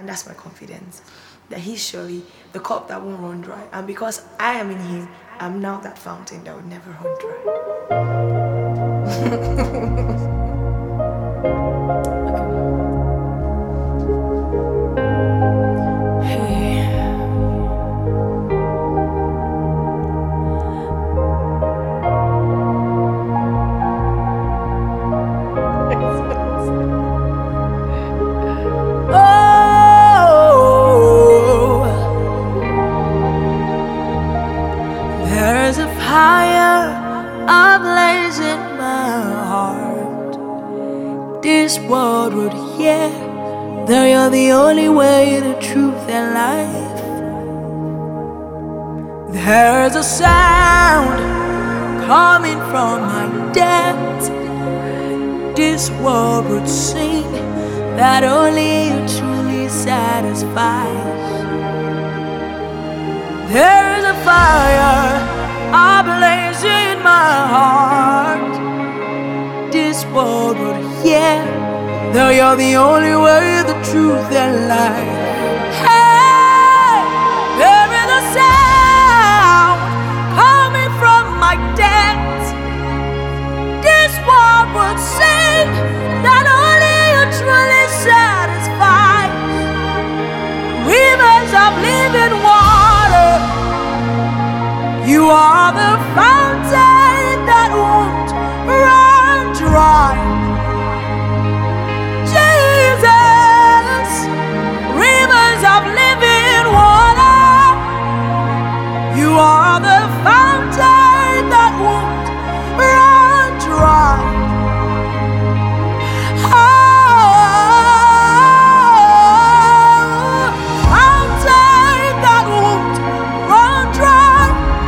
And that's my confidence, that He's surely the cup that won't run dry. And because I am in Him, I'm now that fountain that will never run dry. There's a fire ablaze in my heart. This world would hear that you're the only way, the truth, and life. There's a sound coming from my depth. This world would sing that only you truly satisfies. There is a fire ablaze in my heart. This world would hear that you're the only way, the truth, and life. Hey, there is a sound coming from my depths. This world would sing that only you truly satisfy. Rivers of living water. You are the fountain that won't run dry. Jesus, rivers of living water. You are the fountain that won't run dry. Fountain that won't run dry.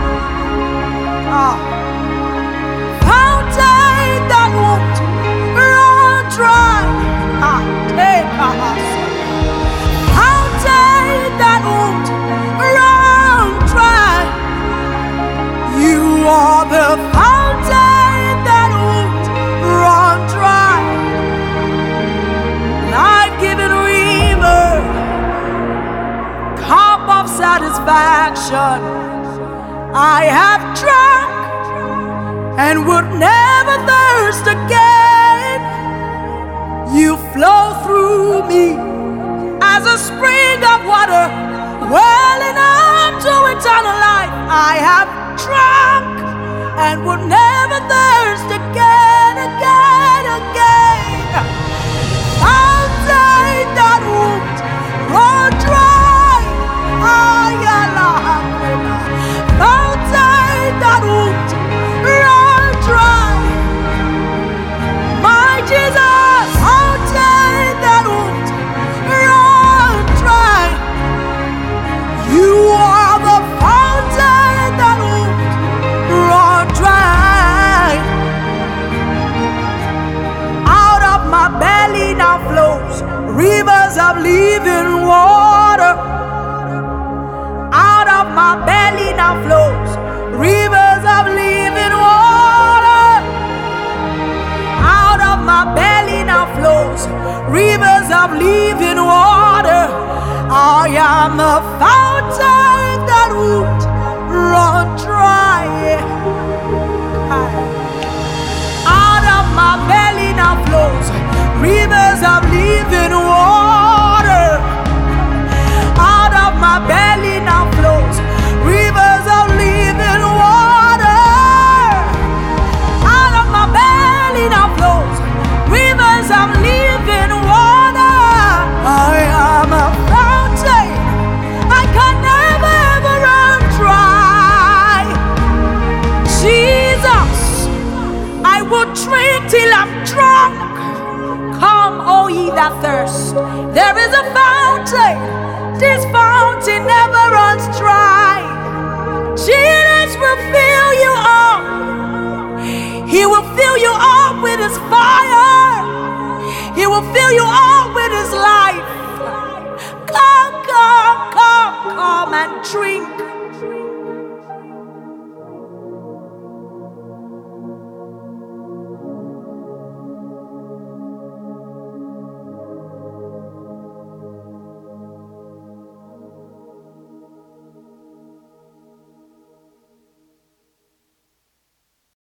Fountain that won't run dry. Fountain that won't run dry. You are the fountain that won't run dry. Life-giving river, cup of satisfaction. I have drunk and would never thirst again. You flow through me as a spring of water, welling up to eternal life. I have drunk and would never thirst again, again, again. Fountain that won't run dry. Fountain that won't run dry. My Jesus, fountain that won't run dry. You are the fountain that won't run dry. Out of my belly now flows rivers of living water. Out of my belly now flows rivers of living water. Out of my belly now flows rivers of living water. I am the fountain that won't run dry. Out of my belly now flows rivers of living water. Out of my belly now flows rivers of living water. Out of my belly now flows rivers of living water. I am a fountain, I can never ever run dry. Jesus, I will drink till I'm drunk. Come, all ye that thirst. There is a fountain. This fountain never runs dry. Jesus will fill you up. He will fill you up with His fire. He will fill you up with His life. Come, come, come, come and drink.